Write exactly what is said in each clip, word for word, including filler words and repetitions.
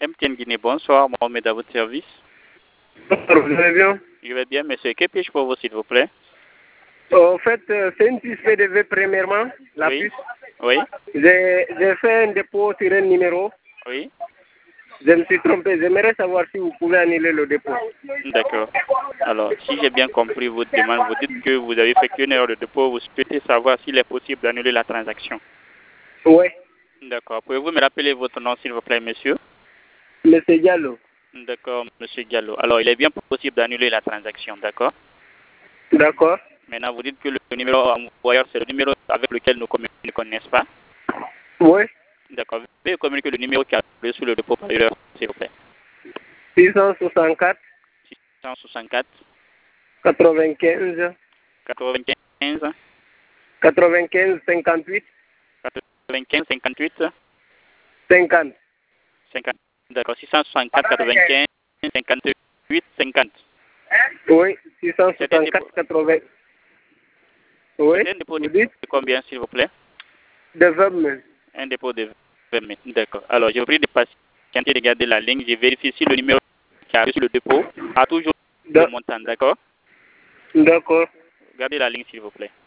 M T N Guinée, bonsoir, Mohamed à votre service. Bonsoir, vous allez bien? Je vais bien, monsieur. Que puis-je pour vous, s'il vous plaît? En fait, euh, c'est une puce P D V premièrement, la Oui. puce. Oui. J'ai j'ai fait un dépôt sur un numéro. Oui. Je me suis trompé. J'aimerais savoir si vous pouvez annuler le dépôt. D'accord. Alors, si j'ai bien compris votre demande, vous dites que vous avez effectué une erreur de dépôt, vous souhaitez savoir s'il est possible d'annuler la transaction. Oui. D'accord. Pouvez-vous me rappeler votre nom, s'il vous plaît, monsieur? Monsieur Diallo. D'accord, monsieur Diallo. Alors, il est bien possible d'annuler la transaction, d'accord? D'accord. Maintenant, vous dites que le numéro envoyeur, c'est le numéro avec lequel nous communiquons, n'est-ce pas? Oui. D'accord. Vous pouvez communiquer le numéro qui a appelé sur le dépôt par erreur, s'il vous plaît. six cent soixante-quatre. six cent soixante-quatre. quatre-vingt-quinze. quatre-vingt-quinze. quatre-vingt-quinze cinquante-huit. quatre-vingt-quinze, cinquante-huit. cinquante. cinquante. D'accord. six cent soixante-quatre, quatre-vingt-quinze, cinquante-huit, cinquante. Oui. six cent C'est un soixante-quatre, dépôt, quatre-vingts. Oui. c'est un dépôt Vous de dites? combien, s'il vous plaît? De vingt mille. Un dépôt de vingt mille. D'accord. Alors, je vous prie de patienter, de garder la ligne. Je vérifie si le numéro qui arrive sur le dépôt a toujours le Da- montant. D'accord? D'accord. Gardez la ligne, s'il vous plaît.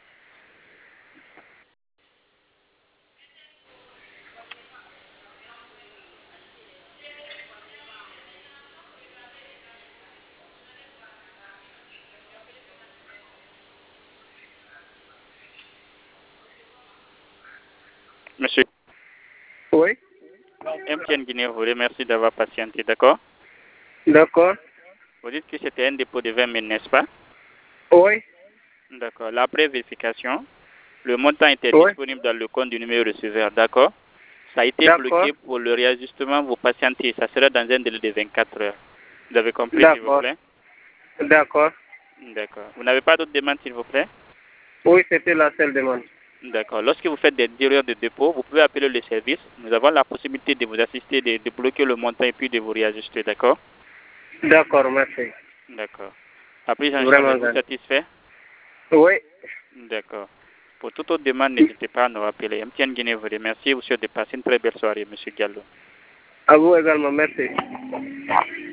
Monsieur Oui. M T N Guinée vous remercie d'avoir patienté. D'accord? D'accord. Vous dites que c'était un dépôt de vingt mille, n'est-ce pas? Oui. D'accord. Après vérification, le montant était Oui. disponible dans le compte du numéro receveur. D'accord? Ça a été D'accord. bloqué pour le réajustement. Vous patientez. Ça sera dans un délai de vingt-quatre heures. Vous avez compris, s'il vous D'accord. plaît? D'accord. D'accord. Vous n'avez pas d'autres demandes, s'il vous plaît? Oui, c'était la seule demande. D'accord. Lorsque vous faites des erreurs de dépôt, vous pouvez appeler le service. Nous avons la possibilité de vous assister, de, de bloquer le montant et puis de vous réajuster. D'accord? D'accord, merci. D'accord. Après, j'en Vraiment êtes-vous bien. satisfait? Oui. D'accord. Pour toute autre demande, n'hésitez pas à nous rappeler. M T N Guinée vous remercie. Vous souhaite de passer une très belle soirée, monsieur Gallo. À vous également, merci.